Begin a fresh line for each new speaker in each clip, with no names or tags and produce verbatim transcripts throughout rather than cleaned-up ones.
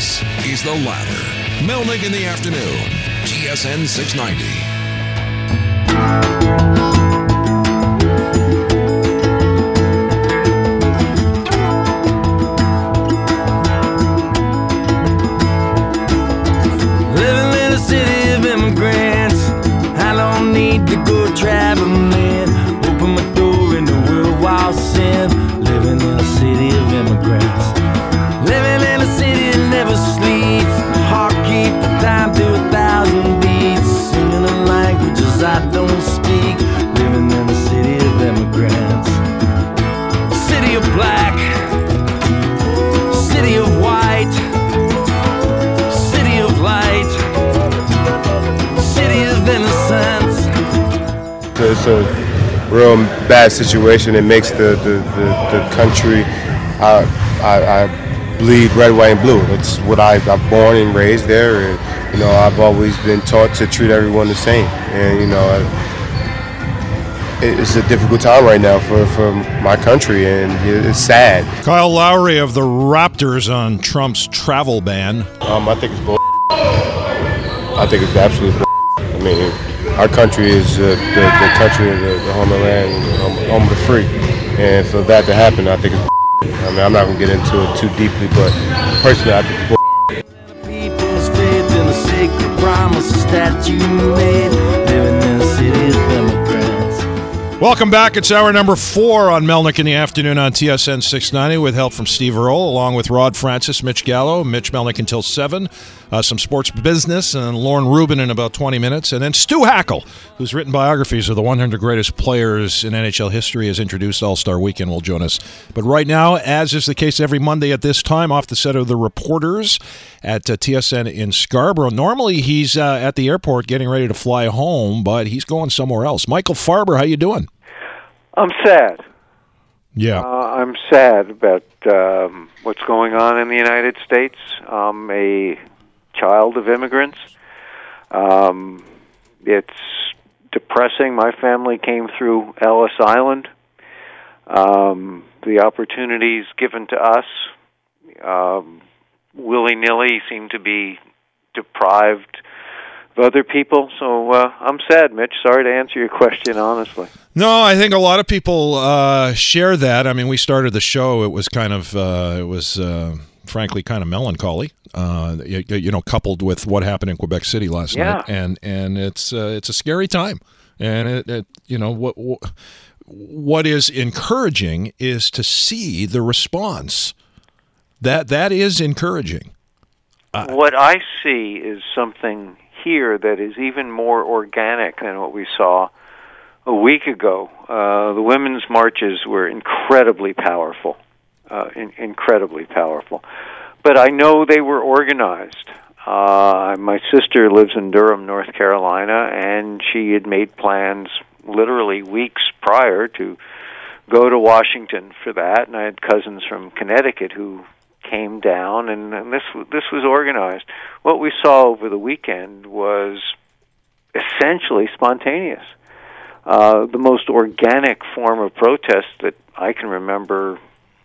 This is The Ladder. Melnick in the afternoon. T S N six ninety.
Living in a city of immigrants, I don't need to go traveling. Open my door in the world while sin. Living in a city of immigrants. Living in a city that never sleeps. Heart keep the time to a thousand beats. Singing in languages I don't speak. Living in a city of immigrants. City of black. City of white. City of light. City of innocence.
It's a real bad situation. It makes the, the, the, the country, I, I, I bleed red, white, and blue. It's what I, I'm born and raised there, and you know I've always been taught to treat everyone the same. And you know it, it's a difficult time right now for, for my country, and it's sad.
Kyle Lowry of the Raptors on Trump's travel ban.
Um, I think it's bull. I think it's absolute bull. I mean, our country is uh, the, the country of the, the home of the land, home, home of the free. And for that to happen, I think it's I mean, I'm not going to get into it too deeply, but personally, I think it's
People's faith in the sacred promises that you made. Living in a city of immigrants.
Welcome back. It's hour number four on Melnick in the afternoon on T S N six ninety with help from Steve Earle, along with Rod Francis, Mitch Gallo, Mitch Melnick until seven. Uh, some sports business and Lauren Rubin in about twenty minutes. And then Stu Hackle, who's written biographies of the one hundred greatest players in N H L history, has introduced All-Star Weekend, will join us. But right now, as is the case every Monday at this time, off the set of The Reporters at uh, T S N in Scarborough. Normally, he's uh, at the airport getting ready to fly home, but he's going somewhere else. Michael Farber, how you doing?
I'm sad.
Yeah.
Uh, I'm sad about um, what's going on in the United States. I'm a child of immigrants. Um, it's depressing. My family came through Ellis Island. Um, the opportunities given to us um, willy-nilly seem to be deprived of other people. So uh, I'm sad, Mitch. Sorry to answer your question honestly.
No, I think a lot of people uh, share that. I mean, we started the show. It was kind of, uh, it was, uh, frankly, kind of melancholy. Uh, you, you know, coupled with what happened in Quebec City last
yeah.
night, and and it's uh, it's a scary time. And it, it you know what what is encouraging is to see the response. That that is encouraging.
Uh, what I see is something here that is even more organic than what we saw a week ago. Uh, the women's marches were incredibly powerful, uh, in, incredibly powerful. But I know they were organized. Uh, my sister lives in Durham, North Carolina, and she had made plans literally weeks prior to go to Washington for that. And I had cousins from Connecticut who came down, and, and this this was organized. What we saw over the weekend was essentially spontaneous. Uh, the most organic form of protest that I can remember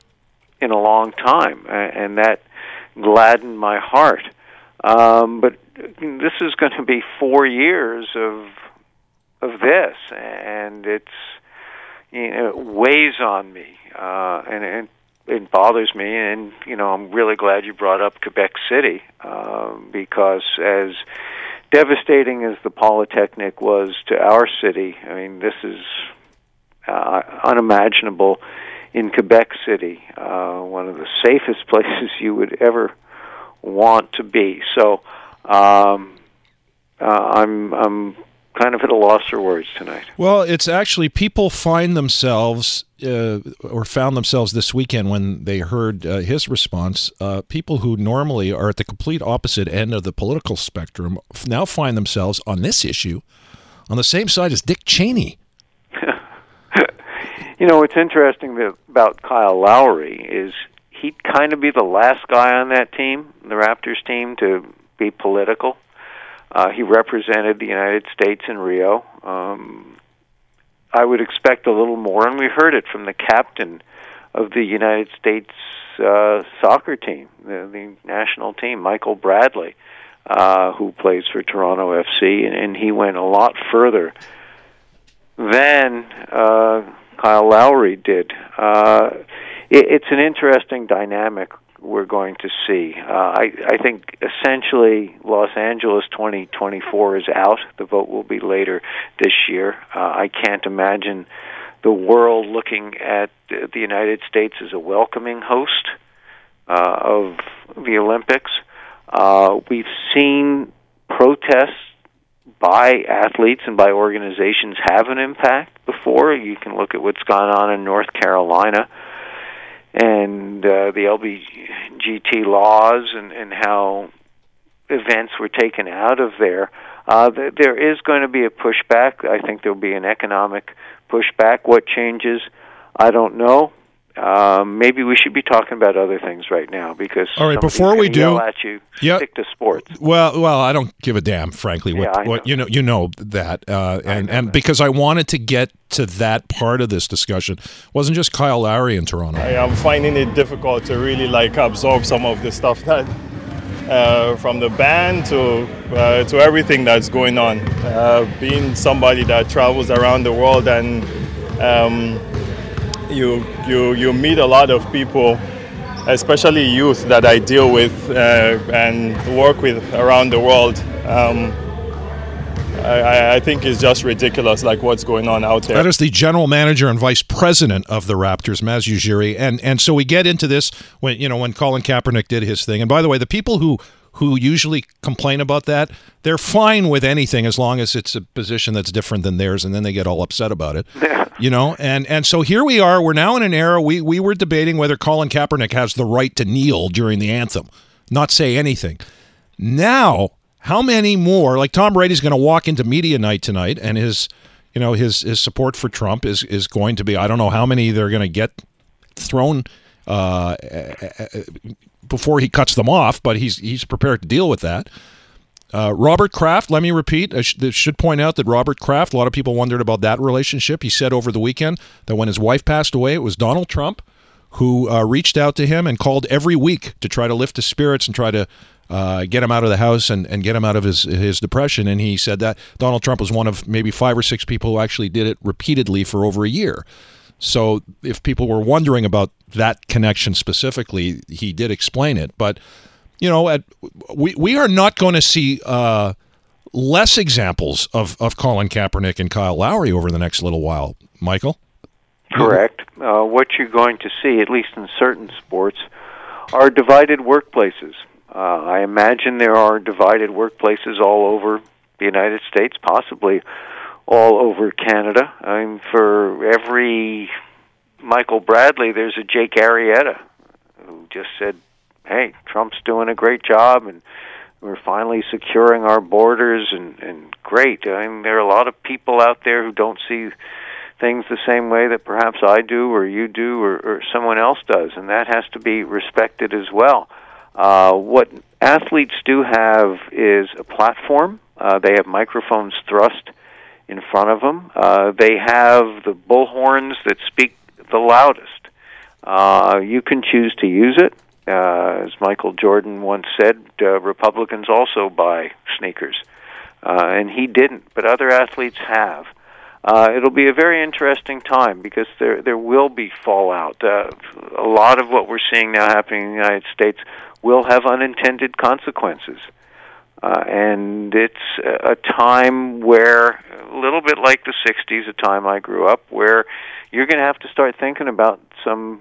in a long time, and that gladdened my heart. Um, but this is going to be four years of of this, and it's you know it weighs on me, uh, and it, it bothers me. And you know, I'm really glad you brought up Quebec City uh, because as devastating as the Polytechnic was to our city, I mean, this is uh, unimaginable in Quebec City, uh, one of the safest places you would ever want to be. So um, uh, I'm I'm kind of at a loss for words tonight.
Well, it's actually people find themselves uh, or found themselves this weekend when they heard uh, his response. Uh, people who normally are at the complete opposite end of the political spectrum now find themselves on this issue on the same side as Dick Cheney.
You know, what's interesting about Kyle Lowry is he'd kind of be the last guy on that team, the Raptors team, to be political. Uh, he represented the United States in Rio. Um, I would expect a little more, and we heard it from the captain of the United States uh, soccer team, the, the national team, Michael Bradley, uh, who plays for Toronto F C, and, and he went a lot further than uh, Kyle Lowry did. Uh, it, it's an interesting dynamic we're going to see. Uh, I, I think essentially Los Angeles twenty twenty-four is out. The vote will be later this year. Uh, I can't imagine the world looking at the United States as a welcoming host uh, of the Olympics. Uh, we've seen protests by athletes and by organizations have an impact before. You can look at what's gone on in North Carolina and uh, the L G B T laws and, and how events were taken out of there. Uh, th- there is going to be a pushback. I think there will be an economic pushback. What changes, I don't know. Um, maybe we should be talking about other things right now because
all right, before we do,
yell at you,
yep.
stick to sports.
Well, well, I don't give a damn, frankly. What,
yeah, I
what
know.
you know, you know that, uh, and
know
and
that.
because I wanted to get to that part of this discussion, it wasn't just Kyle Lowry in Toronto.
I am finding it difficult to really like absorb some of the stuff that, uh, from the band to uh, to everything that's going on. Uh, being somebody that travels around the world and. Um, You, you you meet a lot of people, especially youth that I deal with uh, and work with around the world. Um, I, I think it's just ridiculous, like what's going on out there.
That is the general manager and vice president of the Raptors, Maz Ujiri, and and so we get into this when you know when Colin Kaepernick did his thing. And by the way, the people who who usually complain about that, they're fine with anything as long as it's a position that's different than theirs, and then they get all upset about it. You know, and and so here we are. We're now in an era. We we were debating whether Colin Kaepernick has the right to kneel during the anthem, not say anything. Now, how many more? Like Tom Brady's going to walk into media night tonight, and his, you know, his his support for Trump is is going to be. I don't know how many they're going to get thrown uh, before he cuts them off, but he's he's prepared to deal with that. Uh, Robert Kraft, let me repeat, I sh- should point out that Robert Kraft, a lot of people wondered about that relationship. He said over the weekend that when his wife passed away, it was Donald Trump who uh, reached out to him and called every week to try to lift his spirits and try to uh, get him out of the house and, and get him out of his, his depression. And he said that Donald Trump was one of maybe five or six people who actually did it repeatedly for over a year. So if people were wondering about that connection specifically, he did explain it. But you know, at, we we are not going to see uh, less examples of, of Colin Kaepernick and Kyle Lowry over the next little while, Michael?
Correct. Uh, what you're going to see, at least in certain sports, are divided workplaces. Uh, I imagine there are divided workplaces all over the United States, possibly all over Canada. I mean, for every Michael Bradley, there's a Jake Arrieta who just said, hey, Trump's doing a great job, and we're finally securing our borders, and, and great. I mean, there are a lot of people out there who don't see things the same way that perhaps I do, or you do, or, or someone else does, and that has to be respected as well. Uh, what athletes do have is a platform. Uh, they have microphones thrust in front of them. Uh, they have the bullhorns that speak the loudest. Uh, you can choose to use it. Uh, as Michael Jordan once said, uh, Republicans also buy sneakers. Uh, and he didn't, but other athletes have. Uh, it'll be a very interesting time because there there will be fallout. Uh, a lot of what we're seeing now happening in the United States will have unintended consequences. Uh, and it's a time where, a little bit like the sixties, a time I grew up, where you're going to have to start thinking about some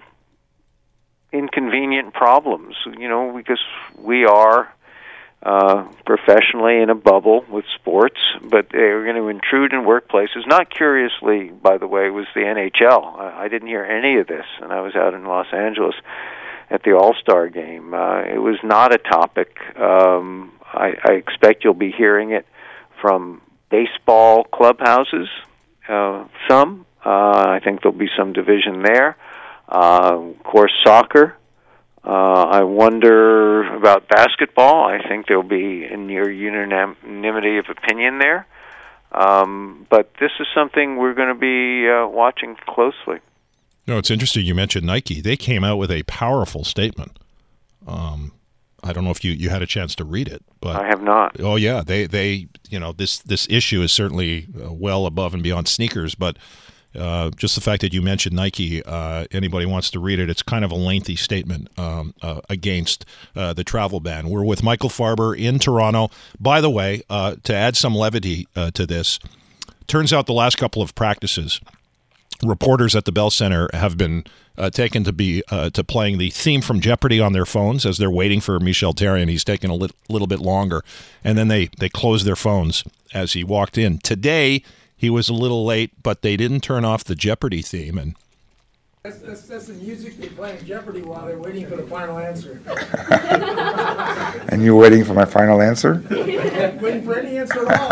inconvenient problems, you know, because we are uh, professionally in a bubble with sports, but they're going to intrude in workplaces. Not curiously, by the way, was the N H L. I didn't hear any of this, and I was out in Los Angeles at the All-Star game. Uh, it was not a topic. Um, I, I expect you'll be hearing it from baseball clubhouses, uh, some. Uh, I think there'll be some division there. Uh, of course, soccer. Uh, I wonder about basketball. I think there'll be a near unanimity of opinion there. Um, but this is something we're going to be uh, watching closely.
No, it's interesting you mentioned Nike. They came out with a powerful statement. Um, I don't know if you, you had a chance to read it, but
I have not.
Oh yeah, they they you know this this issue is certainly uh, well above and beyond sneakers, but uh, just the fact that you mentioned Nike, uh, anybody wants to read it. It's kind of a lengthy statement um, uh, against uh, the travel ban. We're with Michael Farber in Toronto. By the way, uh, to add some levity uh, to this, turns out the last couple of practices, reporters at the Bell Center have been uh, taken to be uh, to playing the theme from Jeopardy on their phones as they're waiting for Michel Therrien. He's taken a li- little bit longer, and then they they closed their phones as he walked in. Today he was a little late, but they didn't turn off the Jeopardy theme. And
that's, that's, that's the music they play in Jeopardy while they're waiting for the final answer.
And you're waiting for my final answer?
Waiting for any answer at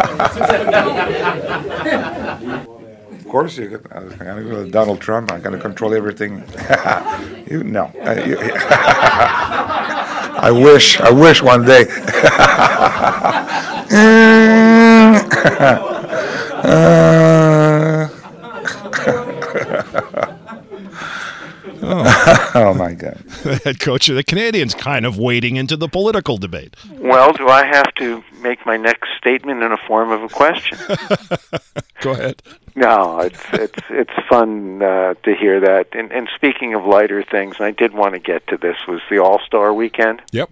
all.
Of course, you could, I'm going to go with Donald Trump. I'm going to control everything. you no. Uh, you, I wish. I wish one day. uh, oh. Oh my God!
The head coach of the Canadians kind of wading into the political debate.
Well, do I have to make my next statement in a form of a question?
Go ahead.
No, it's it's it's fun uh, to hear that. And, and speaking of lighter things, and I did want to get to this, was the All-Star Weekend.
Yep.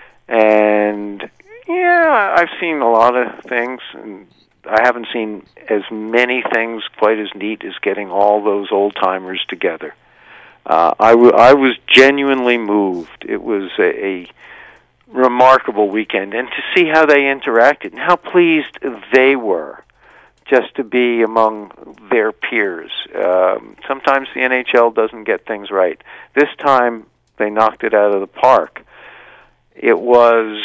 And yeah, I've seen a lot of things, and I haven't seen as many things quite as neat as getting all those old-timers together. Uh, I, w- I was genuinely moved. It was a, a remarkable weekend, and to see how they interacted and how pleased they were just to be among their peers. Um, sometimes the N H L doesn't get things right. This time, they knocked it out of the park. It was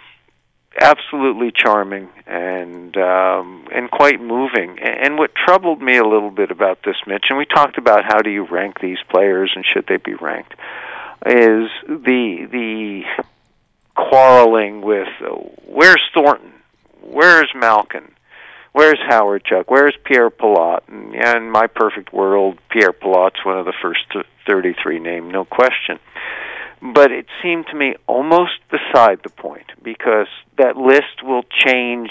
absolutely charming and um, and quite moving. And what troubled me a little bit about this, Mitch, and we talked about how do you rank these players and should they be ranked, is the the quarreling with uh, where's Thornton, where's Malkin, where's Howard Chuck, where's Pierre Pilote? And yeah, in my perfect world, Pierre Pilote's one of the first thirty-three named, no question. But it seemed to me almost beside the point, because that list will change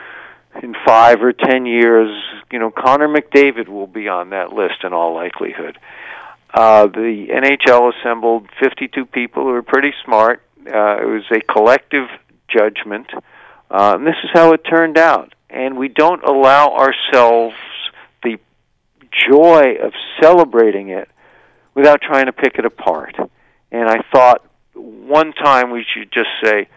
in five or ten years. You know, Connor McDavid will be on that list in all likelihood. Uh, the N H L assembled fifty-two people who were pretty smart. Uh, it was a collective judgment, uh, and this is how it turned out. And we don't allow ourselves the joy of celebrating it without trying to pick it apart. And I thought one time we should just say,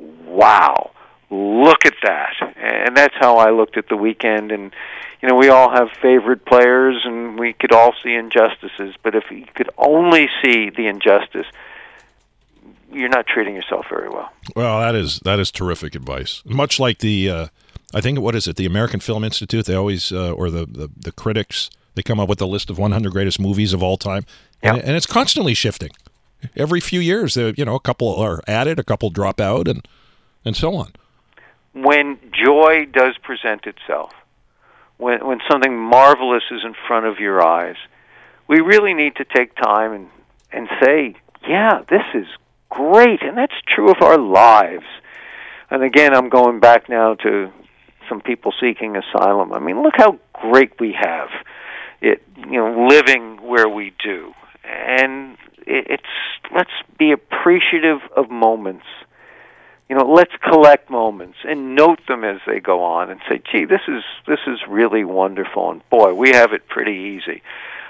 wow, look at that. And that's how I looked at the weekend. And, you know, we all have favorite players, and we could all see injustices. But if you could only see the injustice, you're not treating yourself very well.
Well, that is that is terrific advice. Much like the, uh, I think, what is it, the American Film Institute, they always, uh, or the, the, the critics, they come up with a list of one hundred greatest movies of all time. And,
Yep.
and it's constantly shifting. Every few years, uh, you know, a couple are added, a couple drop out, and and so on.
When joy does present itself, when when something marvelous is in front of your eyes, we really need to take time and, and say, yeah, this is great, and that's true of our lives. And again, I'm going back now to some people seeking asylum. I mean, look how great we have it, you know, living where we do. And it's, let's be appreciative of moments. You know, let's collect moments and note them as they go on and say, gee, this is this is really wonderful, and boy, we have it pretty easy.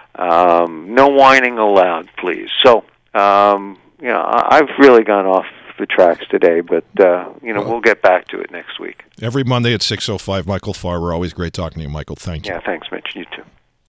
Um, no whining allowed, please. So, um, you know, I've really gone off the tracks today, but, uh, you know,
well,
we'll get back to it next week.
Every Monday at six oh five, Michael Farber. Always great talking to you, Michael. Thank you.
Yeah, thanks, Mitch. You too.